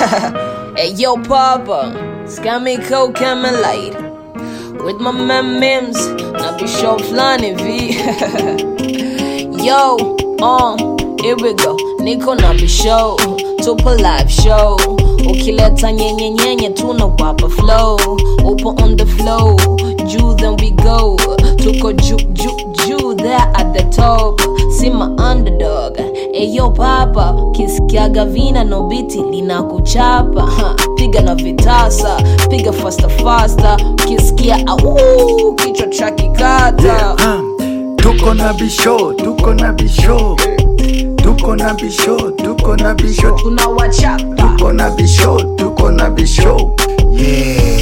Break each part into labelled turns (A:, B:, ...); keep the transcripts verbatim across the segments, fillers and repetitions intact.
A: Hey yo Papa, Scammy Co coming light with my man Mims, na be show flani V. Yo, uh, here we go. Niko na be show, tupo live show. Ukileta nyenye nyenye tuna wapa flow. Open on the flow, Jew then we go. Tuko ju ju ju there at the top. See my underdog. Hey yo Papa, kisikia gavina no biti lina kuchapa. Ha, piga na vitasa, piga faster faster. Kisikia au kichwa cha kikata.
B: Yeah, um, tuko na bisho, tuko na bisho. Tuko na bisho, tuko na bisho.
A: Tunawachapa.
B: Tuko na bisho, tuko na bisho. Yeah.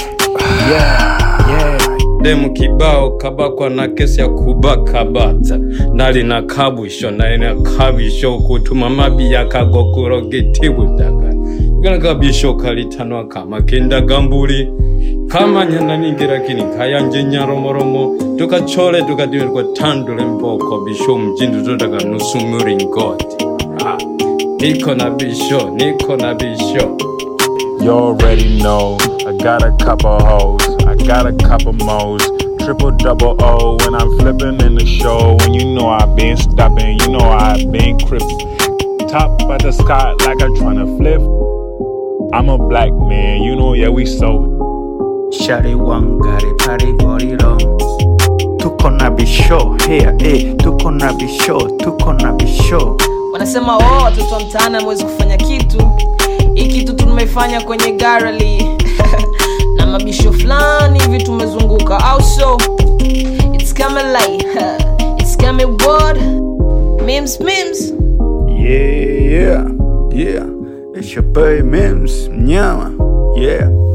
B: Yeah, yeah.
C: Demu kibao kabakwa na kesi ya kubaka bata. Nali na kabwisho, nali na kabwisho kutuma mabi ya kagokuro gitibu daga. Gana kabisho kalitanwa kama kenda gamburi. Kama nyana ningira kini kaya njenya romo romo. Tuka chole tuka diwe kwa tandule mboko bisho mjindu zodaga nusumuri ngoti. Ah, niko na bisho, niko na bisho.
D: You already know, I got a couple hoes, I got a couple mo's, triple double O when I'm flipping in the show. When you know I've been stopping, you know I've been crippin'. Top of the sky like I'm tryna flip. I'm a black man, you know, yeah, we so.
B: Shari wangari pari gorilo. Tuko na bisho, here, eh. Tuko na bisho, tuko na bisho.
A: Wanasema oh, watoto wa mtaani mwezi kufanya kitu. Hii kitu tumefanya kwenye garali. Na mabisho flani hivi tumezunguka au so. It's coming light, it's coming word. Mims, Mims.
B: Yeah, yeah, yeah. It's your boy Mims, mnyama. Yeah.